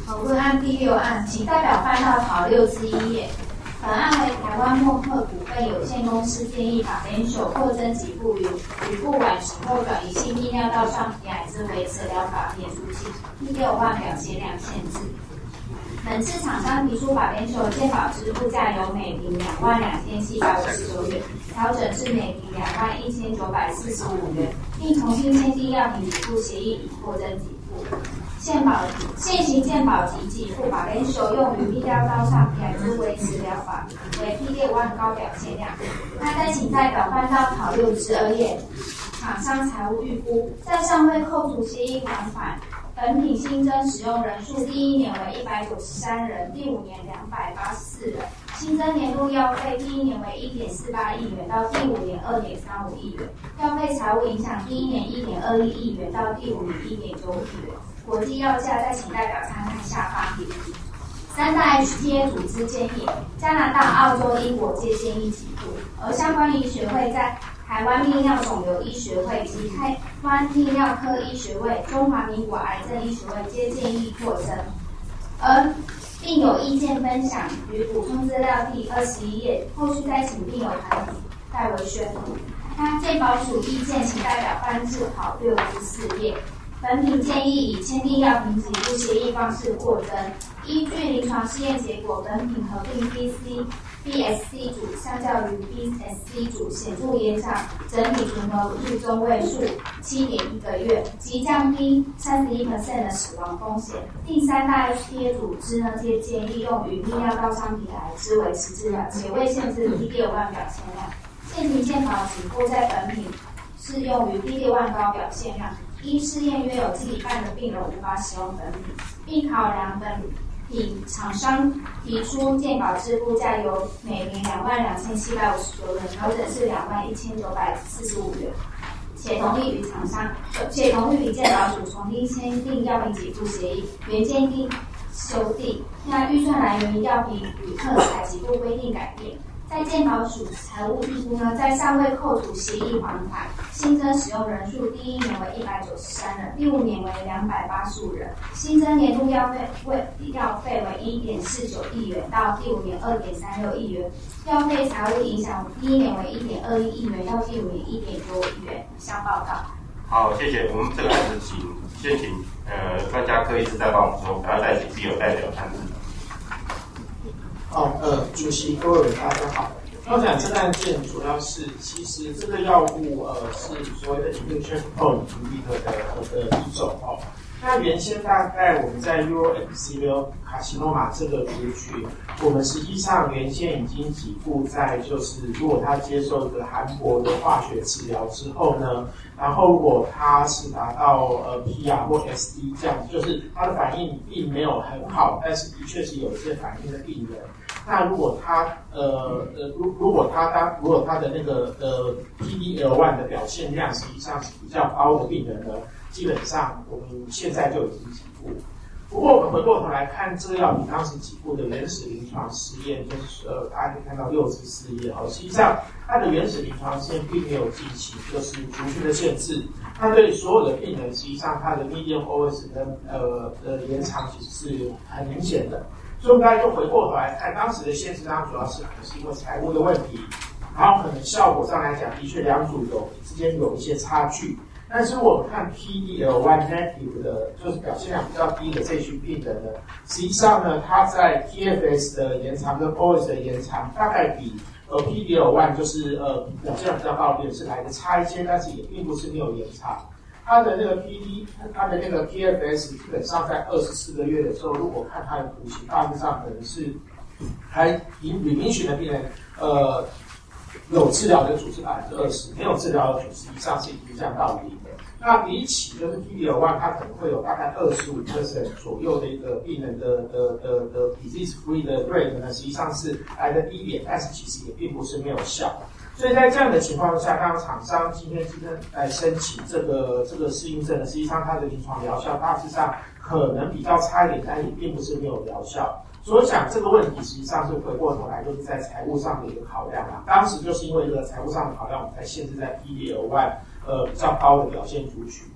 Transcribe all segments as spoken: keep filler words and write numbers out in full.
讨论案第六案，请代表翻到讨六之一页。本案为台湾默克股份有限公司建议法联手扩增给付与与不完时后转移性泌尿道上皮癌之维持疗法免除性第六万表血量限制。本次厂商提出法联手健保支付价由每瓶两万两千七百五十九元调整至每瓶两万一千九百四十五元，并重新签订药品给付协议以扩增给付。健保现行健保及给付法联手用于泌尿道上皮癌之维持疗法为 P 六 高表现量。那再请代表翻到讨六之二页，厂商财务预估，在尚未扣除协议还款。本品新增使用人数第一年为一百九十三人，第五年两百八十四人。新增年度药费第一年为一点四八亿元到第五年二点三五亿元，药费财务影响第一年一点二一亿元到第五年一点九五亿元。国际药价再请代表参看下方。三大 H T A 组织建议，加拿大、澳洲、英国皆建议给付，而相关医学会在台湾泌尿肿瘤医学会及台湾泌尿科医学会、中华民国癌症医学会皆建议扩增，而并有意见分享与补充资料第二十一页，后续再请病友团体代为宣布。那健保署意见，请代表翻至考六之四页。本品建议以签订药品给付协议方式扩增，依据临床试验结果，本品合并 B C B S C 组相较于 B S C 组显著延长整体存活率中位数 七点一 个月，及降低 百分之三十一 的死亡风险。第三大 H T A 组织呢，皆建议用于泌尿道上皮癌之维持治疗，且未限制 P 六 表现量。现行健保只附在本品适用于 P 六 高表现量，因试验约有近一半的病人无法使用本品，并考量本品厂商提出健保支付价由每年两万两千七百五十九元调整至两万一千九百四十五元，且同意与厂商，且同意与健保署重新签订药品给付协议，原建议修订。那预算来源于药品与特采给付规定改变。在健保署财务预估呢，在尚未扣除协议还款，新增使用人数第一年为一百九十三人，第五年为两百八十五人，新增年度药费为药费为一点四九亿元到第五年二点三六亿元，药费财务影响第一年为一点二一亿元到第五年一点九五亿元。以上报告。 好，谢谢。我们这个案子请先请呃专家科医师再帮我们说，然后再请必有代表探视。 好，呃，主席各位大家好。那我想这个案件主要是，其实这个药物呃是所谓的 immune checkpoint inhibitor 的的一种哦。那原先大概我们在 uroepithelial carcinoma 这个族群，我们实际上原先已经给付在就是如果他接受一个韩国的化学治疗之后呢，然后如果他是达到呃 P R 或 S D 这样子，就是他的反应并没有很好，但是的确是有一些反应的病人。那如果他呃呃如如果他当如果他的那个呃 P D L 一 的表现量实际上是比较高的病人呢，基本上我们现在就已经给付。不过我们回过头来看这个药品当时给付的原始临床实验，就是呃大家可以看到六至四页哦，实际上它的原始临床实验并没有进行就是族群的限制，它对所有的病人实际上它的 median O S 跟呃呃延长其实是很明显的。所以我们大家就回过头来看，当时的限制当然主要是可能是因为财务的问题，然后可能效果上来讲，的确两组有之间有一些差距。但是我们看 P D L 一 negative 的，就是表现量比较低的这群病人呢，实际上呢，它在 T F S 的延长跟 O S 的延长，大概比呃 P D L 一 就是呃表现量比较高的病人是来的差一些，但是也并不是没有延长。它的那个 P D， 它的那个 T F S 基本上在二十四个月的时候，如果看它的图形，大致上可能是还以旅行群的病人，呃，有治疗的组是百分之二十，没有治疗的组实际上是已经降到零的。那比起就是 P D L 一，它可能会有大概二十五 percent 左右的一个病人的的的的 disease free 的 rate 呢，实际上是来的低一点，但是其实也并不是没有效。所以在这样的情况下，当厂商今天今天来申请这个这个适应症呢，实际上它的临床疗效大致上可能比较差一点，但也并不是没有疗效。所以我想这个问题实际上是回过头来就是在财务上的一个考量啦。当时就是因为这个财务上的考量，我们才限制在 P D L 一 呃比较高的表现族群。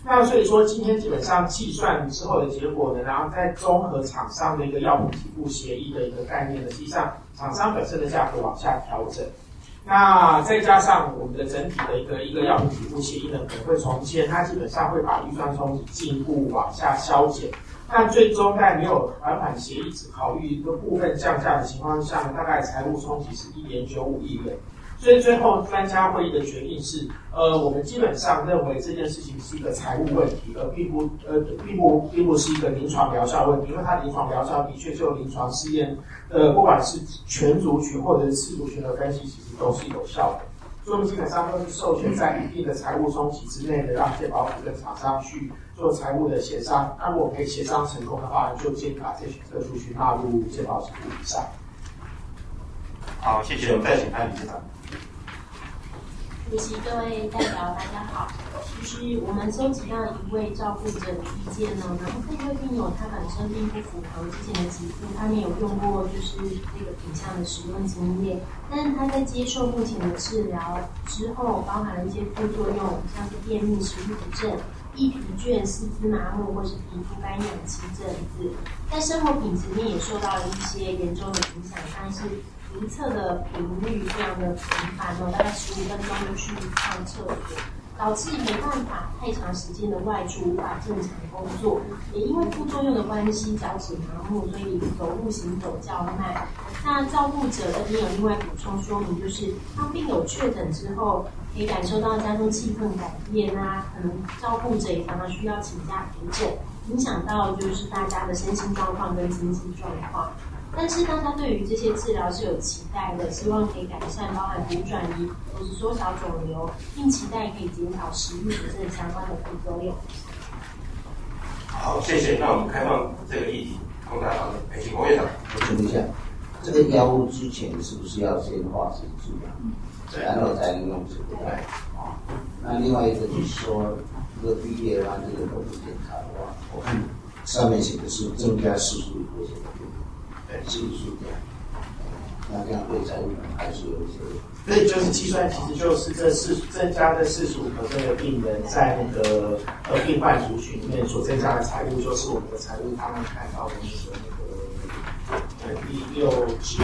那所以说，今天基本上计算之后的结果呢，然后再综合厂商的一个药品给付协议的一个概念呢，实际上厂商本身的价格往下调整。那再加上我们的整体的一个一个药品给付协议呢，可能会重签，它基本上会把预算冲击进一步往下消减。那最终在没有还款协议只考虑一个部分降价的情况下呢，大概财务冲击是 一点九五亿元。所以最后专家会议的决定是，呃，我们基本上认为这件事情是一个财务问题，而并不呃并不并不是一个临床疗效问题，因为它临床疗效的确就临床试验，呃，不管是全族群或者是次族群的分析，其实都是有效的。所以我们基本上都是授权在一定的财务冲击之内的，让健保署跟厂商去做财务的协商。那如果可以协商成功的话，就建议把这个族群纳入健保给付以上。 好，谢谢。我们再请潘理事长。 主席、各位代表，大家好。就是我们收集到一位照顾者的意见呢，然后这位病友他本身并不符合之前的给付，他没有用过就是这个品项的使用经验，但是他在接受目前的治疗之后，包含了一些副作用，像是便秘、食欲不振、易疲倦、四肢麻木或是皮肤干痒期症子，在生活品质面也受到了一些严重的影响，但是如厕的频率非常的频繁哦，大概十五分钟就去上厕所，导致没办法太长时间的外出，无法正常工作。也因为副作用的关系，脚趾麻木，所以走路行走较慢。那照顾者这边有另外补充说明，就是当病友确诊之后，可以感受到家中气氛改变啊，可能照顾者也常常需要请假陪诊，影响到就是大家的身心状况跟经济状况。但是大家对于这些治疗是有期待的，希望可以改善包含骨转移或是缩小肿瘤，并期待可以减少食欲不振相关的副作用。 好，谢谢。那我们开放这个议题，供大家讨论。哎，请洪院长。 我请问一下，这个药物之前是不是要先化验治疗，然后才能用这个？对。啊，那另外一个就是说，这个 B D L 这个动物检查的话，我看上面写的是增加次数多些。对，是不是这样？那这样对财务还是有一些。 所以就是计算，其实就是这四增加的四十五%的病人在那个呃病患族群里面所增加的财务，就是我们的财务他们看到的那个那个呃第六支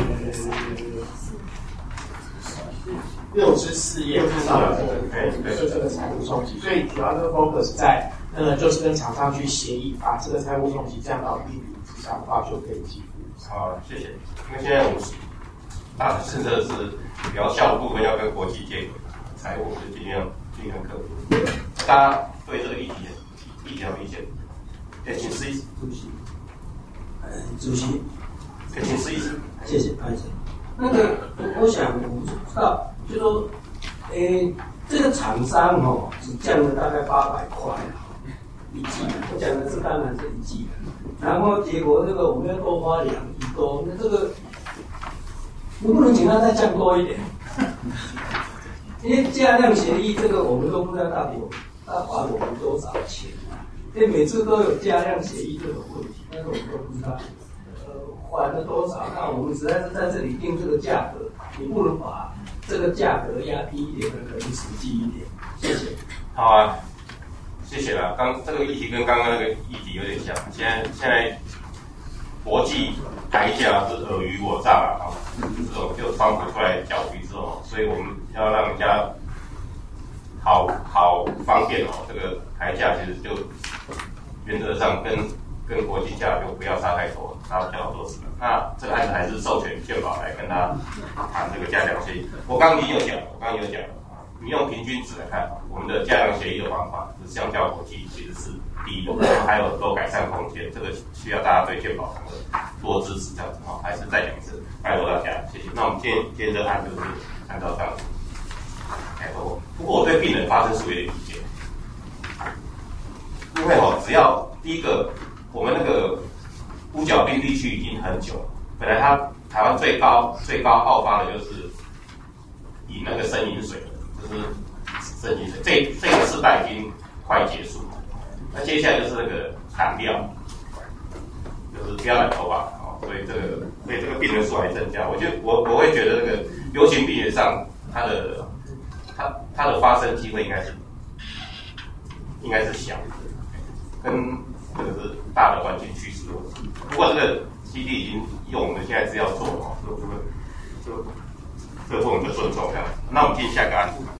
六支事业看到的这个就这个财务冲击，所以主要的 focus 在呃就是跟厂商去协议，把这个财务冲击降到一比五之下的话，就可以给付。 好，谢谢。因为现在我们大的政策是疗效部分要跟国际接轨，财务是尽量尽量克服。大家对这个议题议题有意见？可以请施医师。 主席，呃，主席， 可以请施医师。 谢谢，潘先生。那个，我想我知道，就说，诶，这个厂商哦，只降了大概八百块一剂，我讲的是当然是一剂。然后结果这个我们要多花两亿多，那这个能不能请他再降多一点？因为加量协议这个我们都不知道到底他还我们多少钱啊？因为每次都有加量协议这种问题，但是我们都不知道呃还了多少。那我们实在是在这里定这个价格，你不能把这个价格压低一点，可能实际一点。谢谢。 好啊。谢谢了。刚这个议题跟刚刚那个议题有点像，现在现在国际抬价是尔虞我诈啊，这种就川普出来搅局之后，所以我们要让人家好好方便哦。这个抬价其实就原则上跟跟国际价就不要差太多，差比较多是的。那这个案子还是授权健保来跟他谈这个价量协议。我刚刚已经有讲，我刚刚有讲。你用平均值来看，我们的价量协议的方法是相较国际其实是低的，还有很多改善空间。这个需要大家对健保多支持，这样子哈。还是再讲一次，拜托大家，谢谢。那我们今天今天这个案就是按照这样子开头。不过我对病人发生是有点意见，因为哦，只要第一个，我们那个乌角病地区已经很久了，本来它台湾最高最高好发的就是以那个生饮水。就是生饮水，这这个世代已经快结束了。那接下来就是那个砍掉，就是不要染头发啊、哦。所以这个，所以这个病人数还增加。我就我我会觉得这个流行病学上，它的它它的发生机会应该是应该是小的，跟这个是大的环境趋势的问题。不过这个基地已经用我们现在是要做的，所以这个这个这个部分就顺从这样。那我们进下个案子。